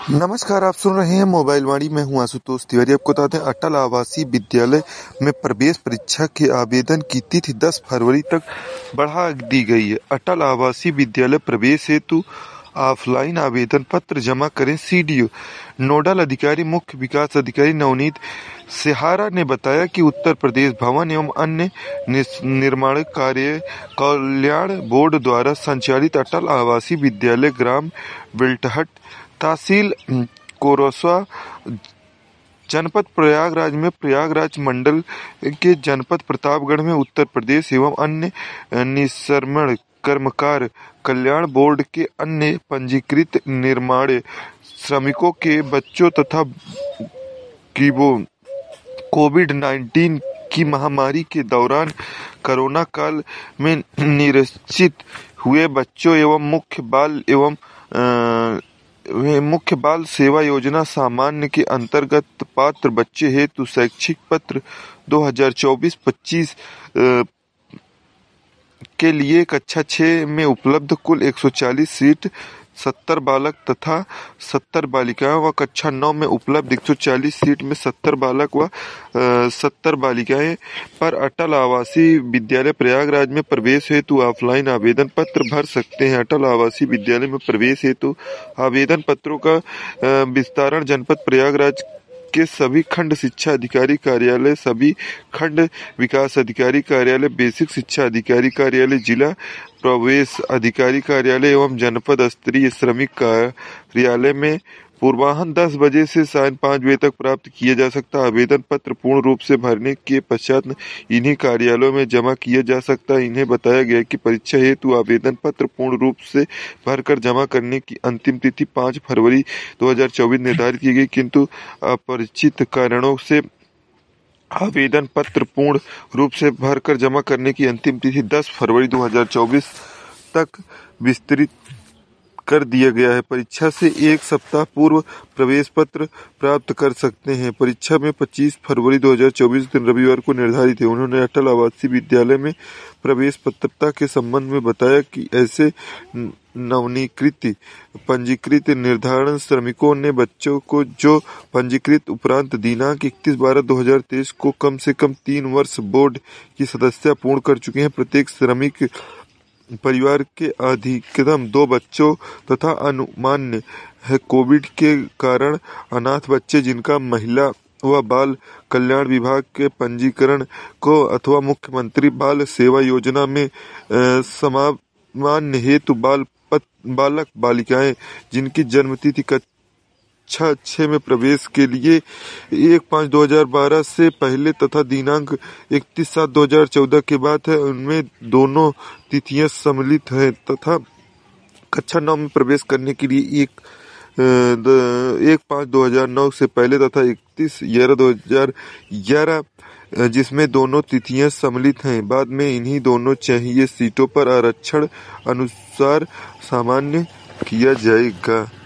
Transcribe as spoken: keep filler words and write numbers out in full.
नमस्कार, आप सुन रहे हैं मोबाइल वाणी। मैं हूं आशुतोष तिवारी। आपको बता दें, अटल आवासीय विद्यालय में प्रवेश परीक्षा के आवेदन की तिथि दस फरवरी तक बढ़ा दी गई है। अटल आवासीय विद्यालय प्रवेश हेतु ऑफलाइन आवेदन पत्र जमा करें। सीडीओ नोडल अधिकारी मुख्य विकास अधिकारी नवनीत सेहारा ने बताया कि उत्तर प्रदेश भवन एवं अन्य निर्माण कार्य कल्याण बोर्ड द्वारा संचालित अटल आवासीय विद्यालय ग्राम बिल्टहट, तहसील कोरसवा, जनपद प्रयागराज में प्रयागराज मंडल के जनपद प्रतापगढ़ में उत्तर प्रदेश एवं अन्य निश्रमण कर्मकार कल्याण बोर्ड के अन्य पंजीकृत निर्माण श्रमिकों के बच्चों तथा कोविड नाइन्टीन की महामारी के दौरान कोरोना काल में निरक्षित हुए बच्चों एवं मुख्य बाल एवं आ, मुख्य बाल सेवा योजना सामान्य के अंतर्गत पात्र बच्चे हेतु शैक्षिक पत्र दो हज़ार चौबीस पच्चीस के लिए कक्षा छह में उपलब्ध कुल एक सौ चालीस सीट, सत्तर बालक तथा सत्तर बालिकाएं व कक्षा नौ में उपलब्ध एक सौ चालीस सीट में सत्तर बालक व सत्तर बालिकाएं पर अटल आवासीय विद्यालय प्रयागराज में प्रवेश हेतु ऑफलाइन आवेदन पत्र भर सकते हैं। अटल आवासीय विद्यालय में प्रवेश हेतु आवेदन पत्रों का विस्तारण जनपद प्रयागराज के सभी खंड शिक्षा अधिकारी कार्यालय, सभी खंड विकास अधिकारी कार्यालय, बेसिक शिक्षा अधिकारी कार्यालय, जिला प्रवेश अधिकारी कार्यालय एवं जनपद स्तरीय श्रमिक कार्यालय में पूर्वाह्न दस बजे से सायं पाँच बजे तक प्राप्त किया जा सकता है। आवेदन पत्र पूर्ण रूप से भरने के पश्चात इन्हीं कार्यालयों में जमा किया जा सकता है। इन्हें बताया गया कि परीक्षा हेतु आवेदन पत्र पूर्ण रूप से भरकर जमा करने की अंतिम तिथि पाँच फरवरी दो हज़ार चौबीस निर्धारित की गई, किंतु अपरिचित कारणों से आवेदन पत्र पूर्ण रूप से भरकर जमा करने की अंतिम तिथि दस फरवरी दो हज़ार चौबीस तक विस्तृत कर दिया गया है। परीक्षा से एक सप्ताह पूर्व प्रवेश पत्र प्राप्त कर सकते हैं। परीक्षा में पच्चीस फरवरी दो हज़ार चौबीस दिन रविवार को निर्धारित है। उन्होंने अटल आवासीय विद्यालय में प्रवेश पात्रता के संबंध में बताया कि ऐसे नवनीकृत पंजीकृत निर्धारण श्रमिकों ने बच्चों को जो पंजीकृत उपरांत दिनांक इकतीस बारह दो हज़ार तेईस को कम से कम तीन वर्ष बोर्ड की सदस्यता पूर्ण कर चुके हैं। प्रत्येक श्रमिक परिवार के अधिकतम दो बच्चों तथा अनुमान्य है कोविड के कारण अनाथ बच्चे जिनका महिला व बाल कल्याण विभाग के पंजीकरण को अथवा मुख्यमंत्री बाल सेवा योजना में सामान्य हेतु बाल पत, बालक बालिकाएं जिनकी जन्म तिथि कक्षा छह में प्रवेश के लिए एक पाँच दो हज़ार बारह से पहले तथा दिनांक इकतीस सात दो हज़ार चौदह के बाद है, उनमें दोनों तिथियां सम्मिलित हैं तथा कक्षा नौ में प्रवेश करने के लिए एक एक पाँच दो हज़ार नौ से पहले तथा इकतीस ग्यारह दो हज़ार ग्यारह जिसमें दोनों तिथियां सम्मिलित हैं। बाद में इन्हीं दोनों चाहिए सीटों पर आरक्षण अनुसार सामान्य किया जाएगा।